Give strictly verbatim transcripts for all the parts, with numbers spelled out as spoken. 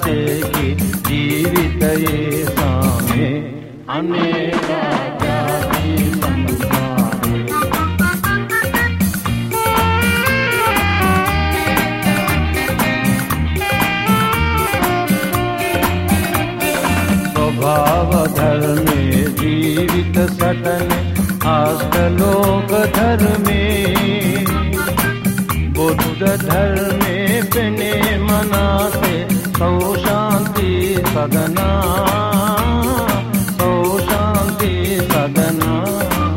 සතේකි ජීවිතයේ සාමේ අනේක ජාති සංසාරේ ස්වභාව ධර්මේ ජීවිත සටනේ අෂ්ටලෝක ධර්මේ බුද්ධ ධර්මේ පෙනේ මනසේ සෝ ශාන්ති සදනා සෝ ශාන්ති සදනා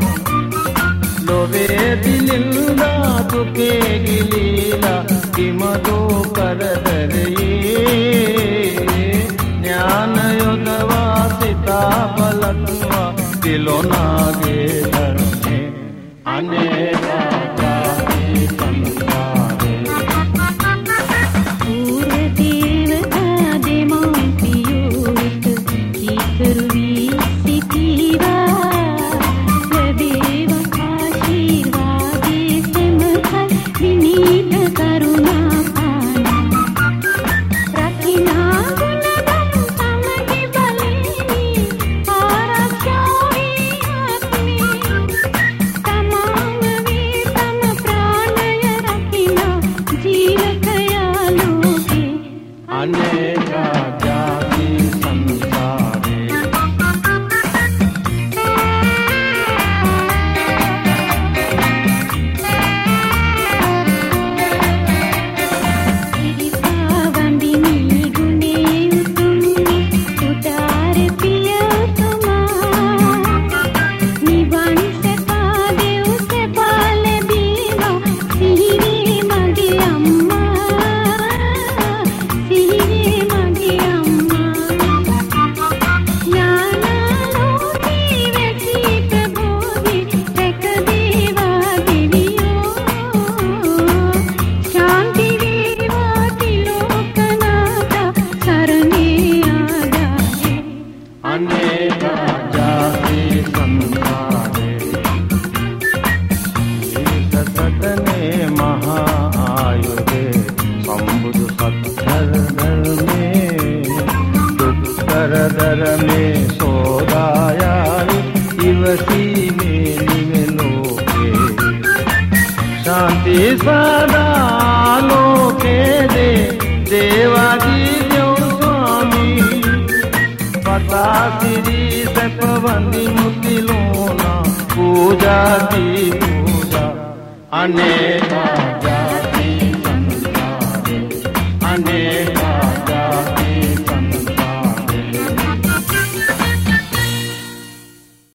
ලෝභේ දිලින්දා දුකේ ගිලීලා කිමදෝ කරදරේ ඥාන යොදවා සිතා බලත්වා දිලොනාගේ ධර්මේ අනේක ජාති සංසාරේ දේවතා දෙමෝපියෝ වෙත කීකරු වී සිටීවා ලැබේවා ආශිර්වාදේ සෙමකල් විනීත කරුණා පාන රකිනා ගුණදම් සමගි බලෙනි ආරක්ෂාවේ ආත්මේ තමාම වේ තම ප්‍රාණය රකිනා ජීවකයා ලෝකේ අනේක ජාති සංසාරේ ඉරිපා වඳිනි ගුණේ උතුම් උදාර පියතුමා නිවන් සපා දෙව් සපා ලැබීවා සිහිනේ මගේ අම්මා සිහිනේ මගේ අම්මා ඥානාලෝකී වැසී ප්‍රබෝධි රැක දේවා දෙවියෝ ශාන්ති වේවා තිලෝකනාථ සරණේ ආදායේ අනේක ජාති සංසාරේ සතතනේ මහා ආයුධේ සම්බුදු සත්ධර ධර්මේ දුක්ඛර ධර්මේ සෝදායානි ඉවසීමේ නිවෙලෝකේ ශාන්ති සදා ලෝකේ දේ දේවාදීයෝ ස්වාමී පතාසිරි සපවන්දි මුතිලෝනා පූජාති පූජා අනේක ජාති සංසාරේ අනේක